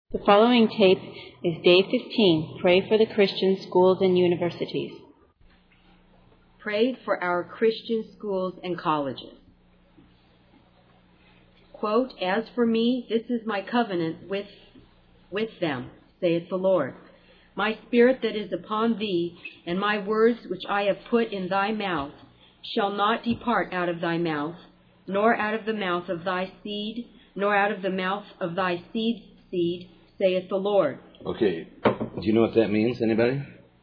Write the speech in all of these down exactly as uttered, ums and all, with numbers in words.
The following tape is Day fifteen, Pray for the Christian Schools and Universities. Pray for our Christian schools and colleges. Quote, "As for me, this is my covenant with, with them, saith the Lord. My spirit that is upon thee, and my words which I have put in thy mouth, shall not depart out of thy mouth, nor out of the mouth of thy seed, nor out of the mouth of thy seed's seed, saith the Lord." Okay, do you know what that means, anybody?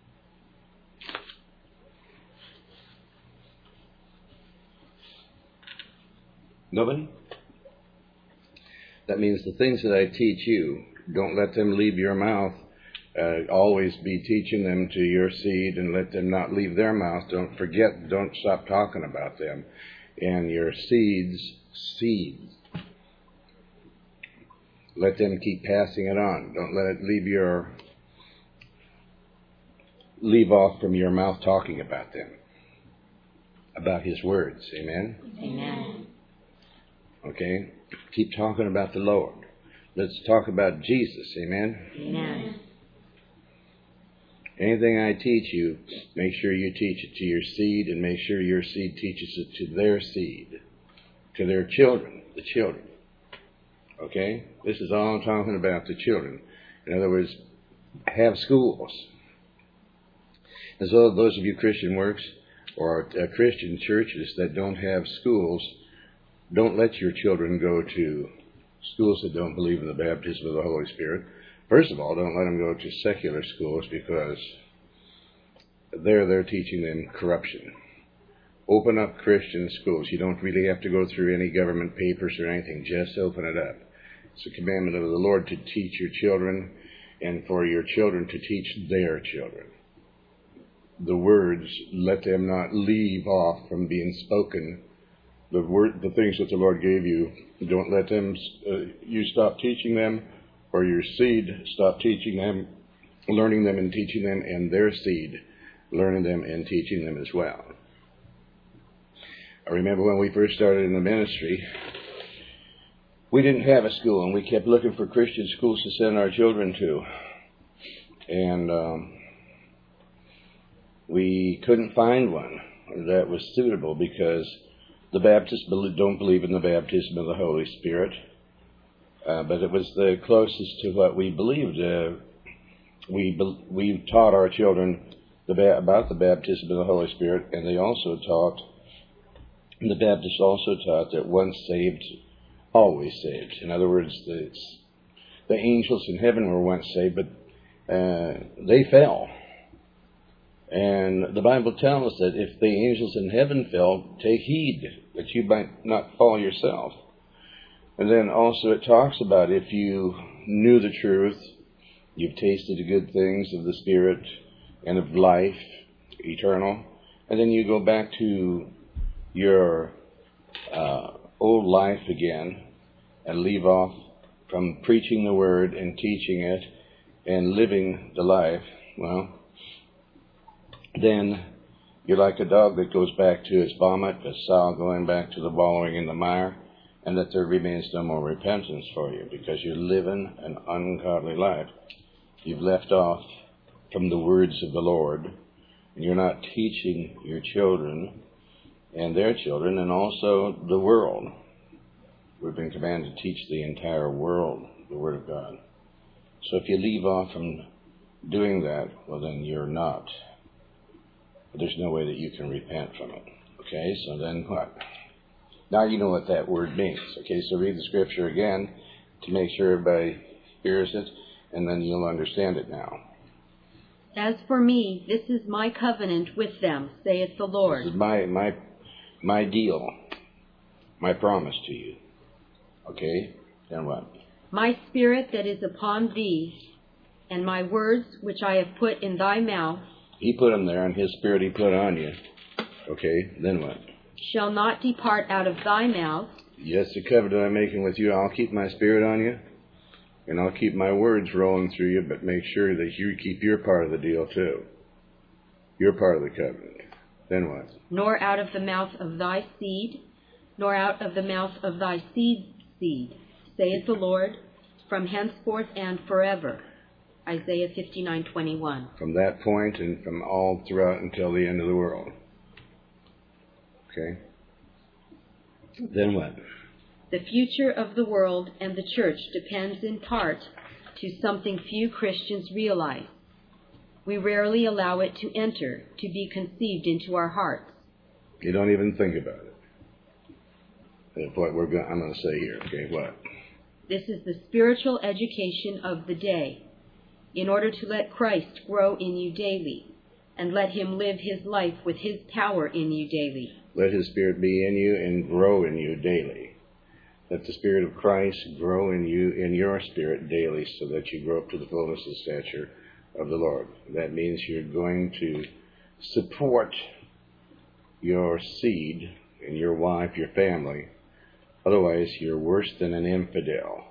Nobody? That means the things that I teach you, don't let them leave your mouth. Uh, always be teaching them to your seed and let them not leave their mouth. Don't forget, don't stop talking about them. And your seeds, seeds. Let them keep passing it on. Don't let it leave your, leave off from your mouth talking about them. About His words. Amen? Amen. Okay? Keep talking about the Lord. Let's talk about Jesus. Amen? Amen. Anything I teach you, make sure you teach it to your seed, and make sure your seed teaches it to their seed, to their children, the children. Okay? This is all I'm talking about, the children. In other words, have schools. And so those of you Christian works or uh, Christian churches that don't have schools, don't let your children go to schools that don't believe in the baptism of the Holy Spirit. First of all, don't let them go to secular schools, because there they're teaching them corruption. Open up Christian schools. You don't really have to go through any government papers or anything. Just open it up. It's a commandment of the Lord to teach your children, and for your children to teach their children. The words, let them not leave off from being spoken. The word, the things that the Lord gave you, don't let them, uh, you stop teaching them, or your seed stop teaching them, learning them and teaching them, and their seed learning them and teaching them as well. I remember when we first started in the ministry, we didn't have a school, and we kept looking for Christian schools to send our children to. And um, we couldn't find one that was suitable, because the Baptists don't believe in the baptism of the Holy Spirit. Uh, but it was the closest to what we believed. Uh, we we taught our children the ba- about the baptism of the Holy Spirit, and they also taught, the Baptists also taught that once saved, always saved. In other words, the, the angels in heaven were once saved, but uh, they fell. And the Bible tells us that if the angels in heaven fell, take heed that you might not fall yourself. And then also it talks about if you knew the truth, you've tasted the good things of the Spirit and of life eternal, and then you go back to your uh, old life again and leave off from preaching the Word and teaching it and living the life, well, then you're like a dog that goes back to his vomit, a sow going back to the wallowing in the mire, and that there remains no more repentance for you, because you're living an ungodly life. You've left off from the words of the Lord, and you're not teaching your children and their children, and also the world. We've been commanded to teach the entire world the Word of God. So if you leave off from doing that, well, then you're not. There's no way that you can repent from it. Okay, so then what? Now you know what that word means. Okay, so read the scripture again to make sure everybody hears it, and then you'll understand it now. "As for me, this is my covenant with them, saith the Lord." This is my my my deal, my promise to you. Okay, then what? "My spirit that is upon thee, and my words which I have put in thy mouth." He put them there, and His Spirit He put on you. Okay, then what? "Shall not depart out of thy mouth." Yes, the covenant I'm making with you, I'll keep my Spirit on you, and I'll keep my words rolling through you, but make sure that you keep your part of the deal too. Your part of the covenant. Then what? "Nor out of the mouth of thy seed, nor out of the mouth of thy seed's seed, saith the Lord, from henceforth and forever. Isaiah fifty-nine twenty-one. From that point and from all throughout until the end of the world. Okay? Then what? The future of the world and the church depends in part to something few Christians realize. We rarely allow it to enter, to be conceived into our hearts. You don't even think about it. That's what we're going, I'm going to say here. Okay, what? This is the spiritual education of the day. In order to let Christ grow in you daily, and let him live his life with his power in you daily. Let his Spirit be in you and grow in you daily. Let the Spirit of Christ grow in you, in your spirit daily, so that you grow up to the fullness of stature of the Lord. That means you're going to support your seed and your wife, your family. Otherwise, you're worse than an infidel.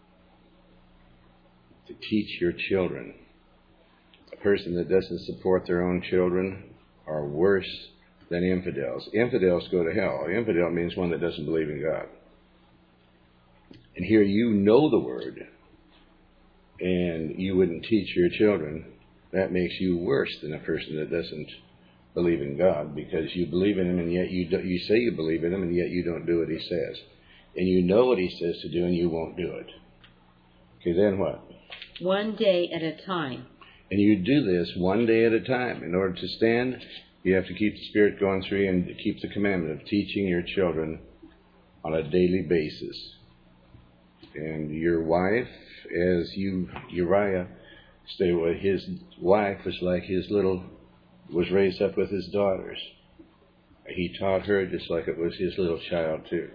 To teach your children. A person that doesn't support their own children are worse than infidels. Infidels go to hell. Infidel means one that doesn't believe in God. And here you know the Word, and you wouldn't teach your children. That makes you worse than a person that doesn't believe in God, because you believe in Him, and yet you do, you say you believe in Him, and yet you don't do what He says. And you know what He says to do, and you won't do it. Okay, then what? One day at a time. And you do this one day at a time. In order to stand, you have to keep the Spirit going through you and keep the commandment of teaching your children on a daily basis. And your wife, as you, Uriah, stay with his wife was like his little, was raised up with his daughters. He taught her just like it was his little child too.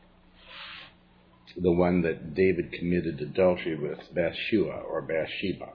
The one that David committed adultery with, Bathsheba or Bathsheba.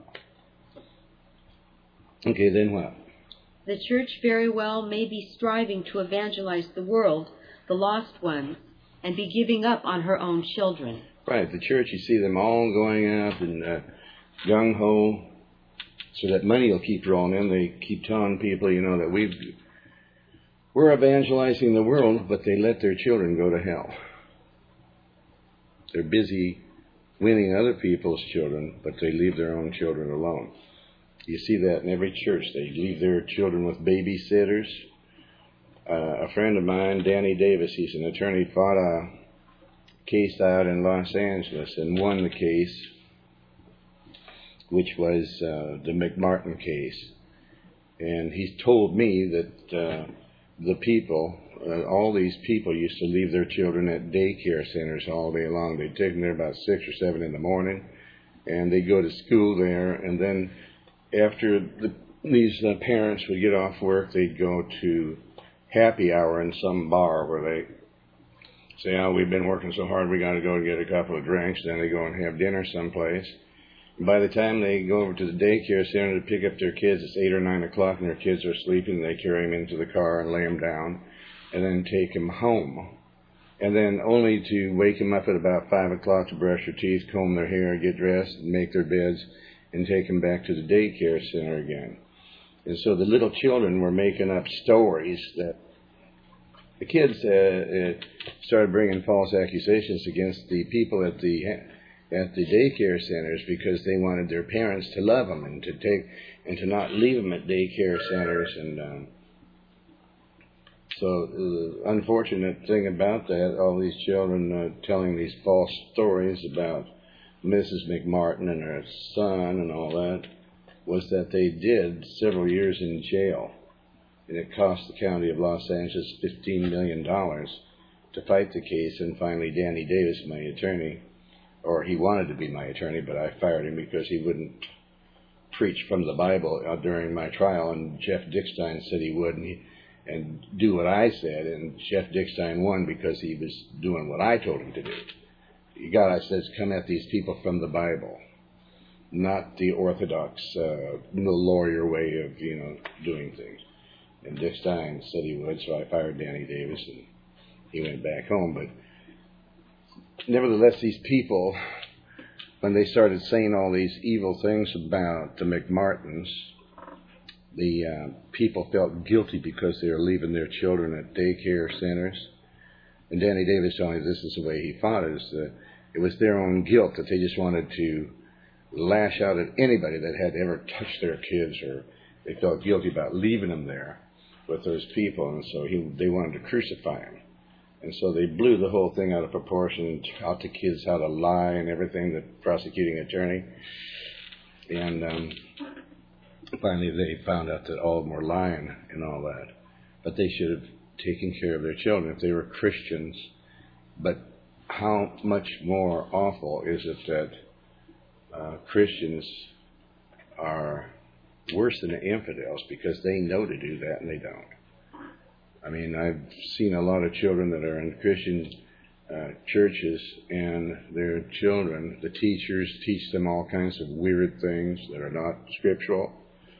Okay, then what? The church very well may be striving to evangelize the world, the lost ones, and be giving up on her own children. Right, the church, you see them all going out and uh, gung-ho, so that money will keep rolling in. They keep telling people, you know, that we've, we're evangelizing the world, but they let their children go to hell. They're busy winning other people's children, but they leave their own children alone. You see that in every church. They leave their children with babysitters. Uh, a friend of mine, Danny Davis, he's an attorney, fought a case out in Los Angeles and won the case, which was uh, the McMartin case. And he told me that uh, the people, uh, all these people used to leave their children at daycare centers all day long. They'd take them there about six or seven in the morning, and they'd go to school there, and then after the, these uh, parents would get off work, they'd go to happy hour in some bar where they say, oh, we've been working so hard, we got to go and get a couple of drinks. Then they go and have dinner someplace. And by the time they go over to the daycare center to pick up their kids, it's eight or nine o'clock, and their kids are sleeping. They carry them into the car and lay them down, and then take them home. And then only to wake them up at about five o'clock to brush their teeth, comb their hair, get dressed, and make their beds, and take them back to the daycare center again. And so the little children were making up stories that the kids uh, uh, started bringing false accusations against the people at the at the daycare centers because they wanted their parents to love them and to take and to not leave them at daycare centers. And um, so the unfortunate thing about that, all these children uh, telling these false stories about Missus McMartin and her son and all that, was that they did several years in jail. And it cost the county of Los Angeles fifteen million dollars to fight the case. And finally, Danny Davis, my attorney, or he wanted to be my attorney, but I fired him because he wouldn't preach from the Bible uh, during my trial. And Jeff Dickstein said he would, and, he, and do what I said. And Jeff Dickstein won because he was doing what I told him to do. God, I says, come at these people from the Bible, not the orthodox, uh, no lawyer way of, you know, doing things. And Dick Stein said he would, so I fired Danny Davis, and he went back home. But nevertheless, these people, when they started saying all these evil things about the McMartins, the uh, people felt guilty because they were leaving their children at daycare centers. And Danny Davis told me this is the way he fought it, is that It was their own guilt that they just wanted to lash out at anybody that had ever touched their kids, or they felt guilty about leaving them there with those people, and so he, they wanted to crucify him. And so they blew the whole thing out of proportion and taught the kids how to lie and everything, the prosecuting attorney. And um, finally they found out that all of them were lying and all that. But they should have taken care of their children if they were Christians. But how much more awful is it that uh, Christians are worse than the infidels because they know to do that and they don't. I mean, I've seen a lot of children that are in Christian uh, churches, and their children, the teachers teach them all kinds of weird things that are not scriptural.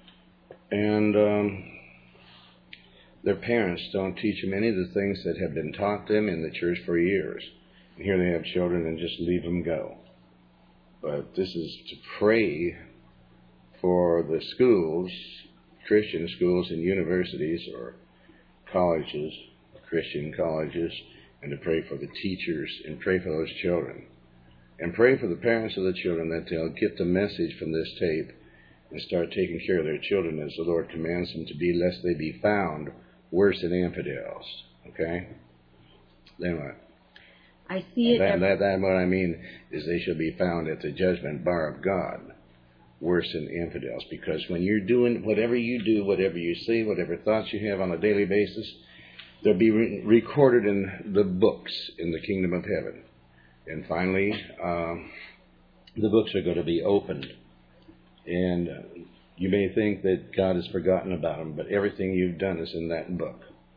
And um, their parents don't teach them any of the things that have been taught them in the church for years. And here they have children and just leave them go. But this is to pray for the schools, Christian schools and universities or colleges, Christian colleges, and to pray for the teachers and pray for those children. And pray for the parents of the children that they'll get the message from this tape and start taking care of their children as the Lord commands them to be, lest they be found worse than infidels. Okay? Then what? I see it. That, every- that, that, what I mean is they shall be found at the judgment bar of God worse than infidels. Because when you're doing whatever you do, whatever you say, whatever thoughts you have on a daily basis, they'll be re- recorded in the books in the kingdom of heaven. And finally, um, the books are going to be opened. And uh, you may think that God has forgotten about them, but everything you've done is in that book.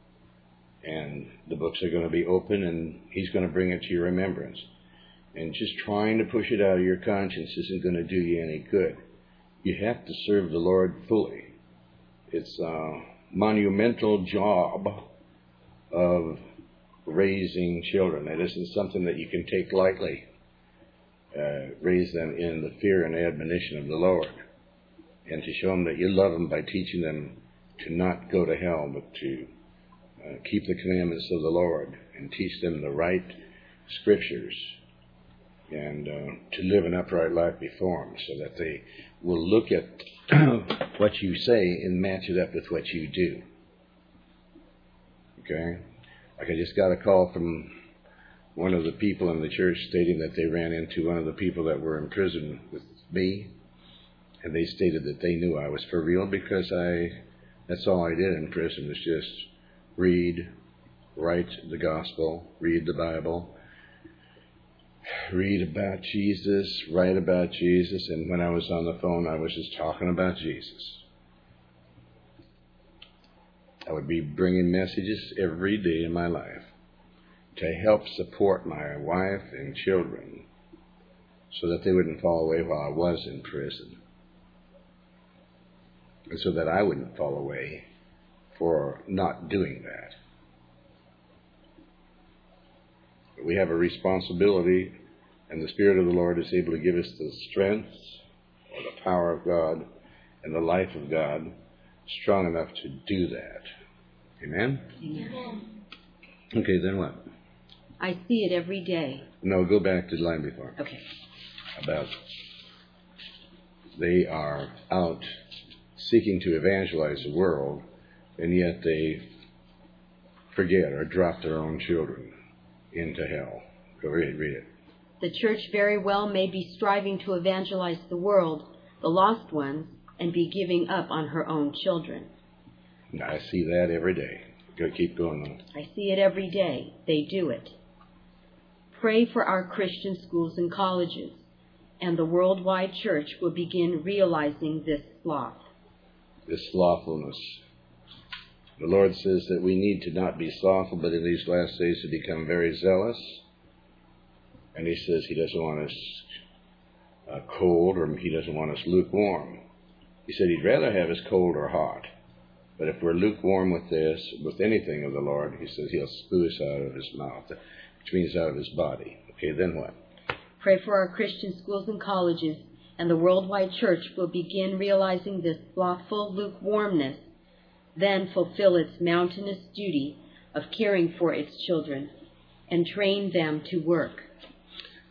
And the books are going to be open, and He's going to bring it to your remembrance. And just trying to push it out of your conscience isn't going to do you any good. You have to serve the Lord fully. It's a monumental job of raising children. It isn't something that you can take lightly. Uh, raise them in the fear and admonition of the Lord, and to show them that you love them by teaching them to not go to hell, but to uh, keep the commandments of the Lord and teach them the right scriptures, and uh, to live an upright life before them, so that they will look at what you say and match it up with what you do. Okay? Like I just got a call from one of the people in the church stating that they ran into one of the people that were in prison with me, and they stated that they knew I was for real because I, that's all I did in prison was just read, write the gospel, read the Bible, read about Jesus, write about Jesus, and when I was on the phone, I was just talking about Jesus. I would be bringing messages every day in my life to help support my wife and children so that they wouldn't fall away while I was in prison, and so that I wouldn't fall away for not doing that. But we have a responsibility, and the Spirit of the Lord is able to give us the strength or the power of God and the life of God strong enough to do that. Amen? Amen. Okay, then what? I see it every day. No, go back to the line before. Okay. About they are out seeking to evangelize the world, and yet they forget or drop their own children into hell. Go read, read it. The church very well may be striving to evangelize the world, the lost ones, and be giving up on her own children. I see that every day. Go, keep going on. I see it every day. They do it. Pray for our Christian schools and colleges, and the worldwide church will begin realizing this sloth. This slothfulness. The Lord says that we need to not be slothful, but in these last days to become very zealous. And He says He doesn't want us uh, cold, or He doesn't want us lukewarm. He said He'd rather have us cold or hot. But if we're lukewarm with this, with anything of the Lord, He says He'll spew us out of His mouth, which means out of His body. Okay, then what? Pray for our Christian schools and colleges, and the worldwide church will begin realizing this slothful lukewarmness, then fulfill its mountainous duty of caring for its children and train them to work.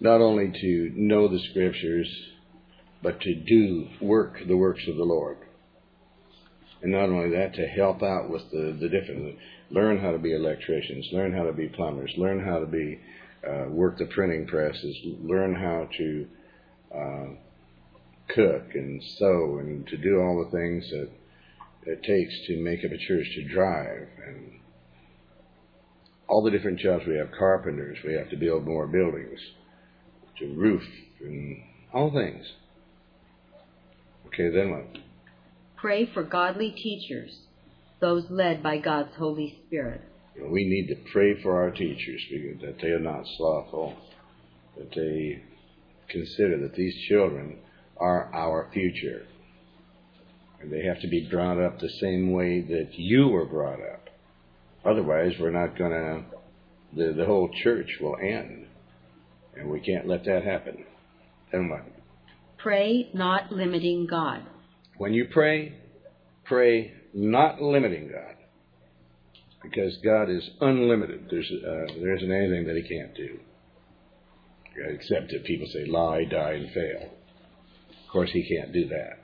not only to know the Scriptures, but to do work, the works of the Lord. And not only that, to help out with the, the different, learn how to be electricians, learn how to be plumbers, learn how to be, uh, work the printing presses, learn how to uh, cook and sew and to do all the things that it takes to make up a church, to drive, and all the different jobs. We have carpenters, we have to build more buildings, to roof, and all things. Okay, then what? Pray for godly teachers, those led by God's Holy Spirit. You know, we need to pray for our teachers, that they are not slothful, that they consider that these children are our future. And they have to be brought up the same way that you were brought up. Otherwise, we're not going to, the, the whole church will end. And we can't let that happen. Then what? Pray not limiting God. When you pray, pray not limiting God. Because God is unlimited. There's, uh, there isn't anything that He can't do. Except that people say lie, die, and fail. Of course, He can't do that.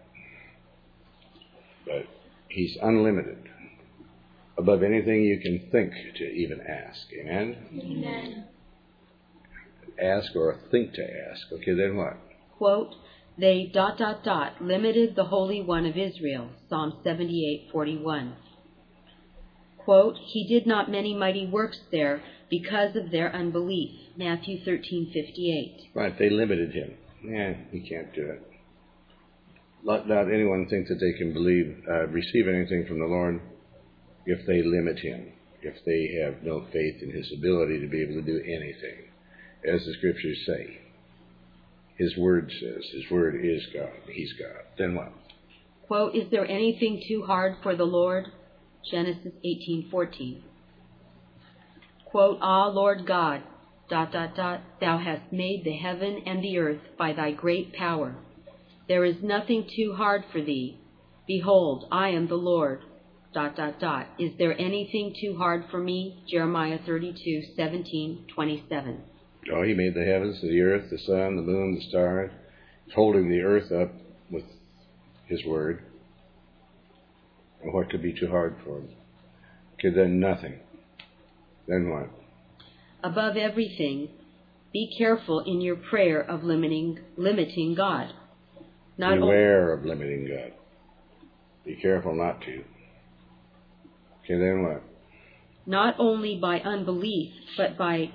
But He's unlimited. Above anything you can think to even ask. Amen? Amen. Ask or think to ask. Okay, then what? Quote, they dot dot dot limited the Holy One of Israel. Psalm seventy-eight forty-one. Quote, he did not many mighty works there because of their unbelief. Matthew thirteen fifty-eight. Right, they limited Him. Yeah, He can't do it. Let not anyone think that they can believe, uh, receive anything from the Lord if they limit Him, if they have no faith in His ability to be able to do anything. As the Scriptures say, His Word says, His Word is God, He's God. Then what? Quote, is there anything too hard for the Lord? Genesis eighteen fourteen. Quote, ah, Lord God, dot, dot, dot, thou hast made the heaven and the earth by thy great power. There is nothing too hard for thee. Behold, I am the Lord, dot, dot, dot. Is there anything too hard for me? Jeremiah thirty-two seventeen twenty-seven. Oh, He made the heavens, the earth, the sun, the moon, the stars. He's holding the earth up with His Word. And what could be too hard for Him? Okay, then nothing. Then what? Above everything, be careful in your prayer of limiting, limiting God. Not Beware of limiting God. Be careful not to. Okay, then what? Not only by unbelief, but by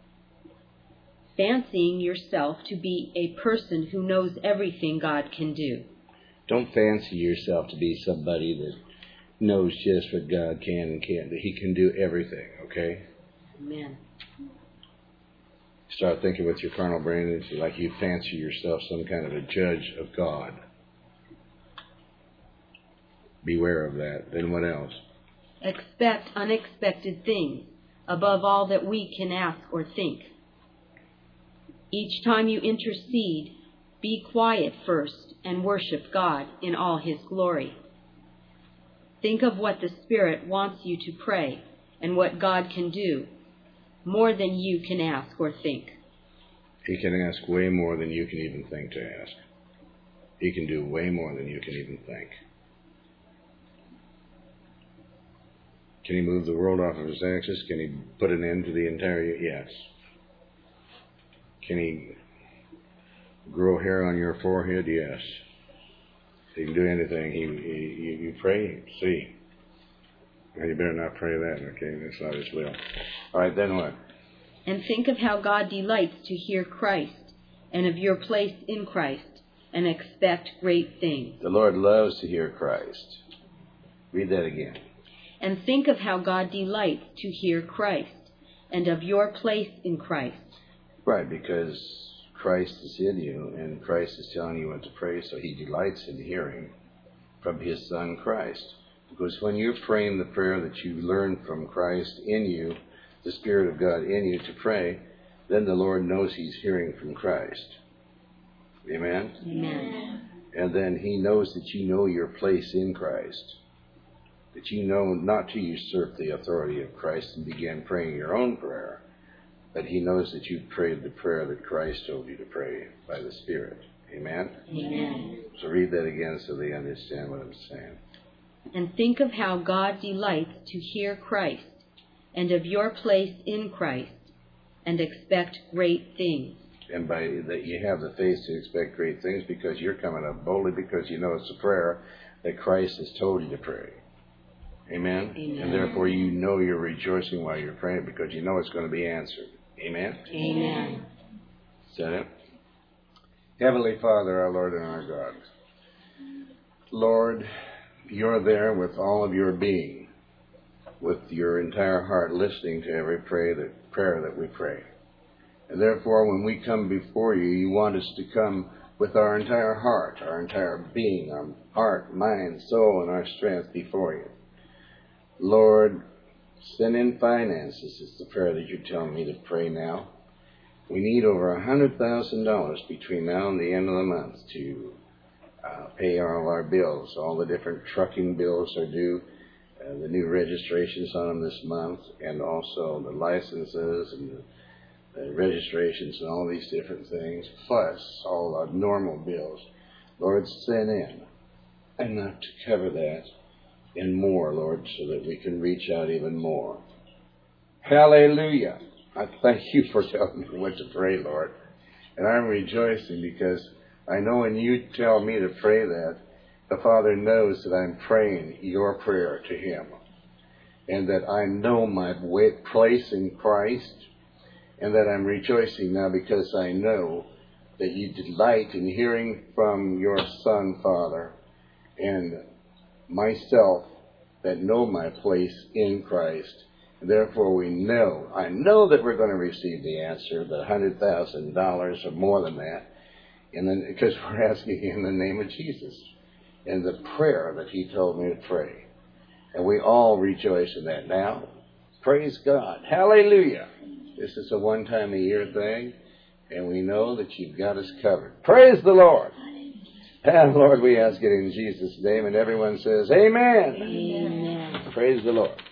fancying yourself to be a person who knows everything God can do. Don't fancy yourself to be somebody that knows just what God can and can't do. He can do everything, okay? Amen. Start thinking with your carnal brain, it's like you fancy yourself some kind of a judge of God. Beware of that. Then what else? Expect unexpected things, above all that we can ask or think. Each time you intercede, be quiet first and worship God in all His glory. Think of what the Spirit wants you to pray and what God can do, more than you can ask or think. He can ask way more than you can even think to ask. He can do way more than you can even think. Can He move the world off of His axis? Can He put an end to the entire... Yes. Can He grow hair on your forehead? Yes. He can do anything. He, he you, you pray, see. Well, you better not pray that, okay? That's not His will. All right, then what? And think of how God delights to hear Christ and of your place in Christ, and expect great things. The Lord loves to hear Christ. Read that again. And think of how God delights to hear Christ and of your place in Christ. Right, because Christ is in you, and Christ is telling you what to pray, so He delights in hearing from His Son Christ. Because when you're praying the prayer that you learned from Christ in you, the Spirit of God in you to pray, then the Lord knows He's hearing from Christ. Amen? Amen. And then He knows that you know your place in Christ. That you know not to usurp the authority of Christ and begin praying your own prayer, but he knows that you prayed the prayer that Christ told you to pray by the Spirit. Amen? Amen. So read that again so they understand what I'm saying. And think of how God delights to hear Christ, and of your place in Christ, and expect great things. And by that you have the faith to expect great things because you're coming up boldly because you know it's a prayer that Christ has told you to pray. Amen? Amen. And therefore you know you're rejoicing while you're praying because you know it's going to be answered. Amen? Amen. Is that it? Heavenly Father, our Lord and our God. Lord, you're there with all of your being, with your entire heart listening to every pray that, prayer that we pray. And therefore, when we come before you, you want us to come with our entire heart, our entire being, our heart, mind, soul, and our strength before you. Lord, send in finances is the prayer that you're telling me to pray now. We need over one hundred thousand dollars between now and the end of the month to uh, pay all our bills. All the different trucking bills are due, uh, the new registrations on them this month, and also the licenses and the Uh, registrations and all these different things, plus all our normal bills. Lord, send in enough to cover that and more, Lord, so that we can reach out even more. Hallelujah. I thank you for telling me what to pray, Lord. And I'm rejoicing because I know when you tell me to pray that, the Father knows that I'm praying your prayer to him. And that I know my place in Christ. And that I'm rejoicing now because I know that you delight in hearing from your Son, Father, and myself that know my place in Christ. And therefore we know, I know that we're going to receive the answer, the one hundred thousand dollars or more than that, and then because we're asking in the name of Jesus and the prayer that he told me to pray. And we all rejoice in that now. Praise God. Hallelujah. This is a one-time-a-year thing, and we know that you've got us covered. Praise the Lord. And Lord, we ask it in Jesus' name, and everyone says, Amen. Amen. Praise the Lord.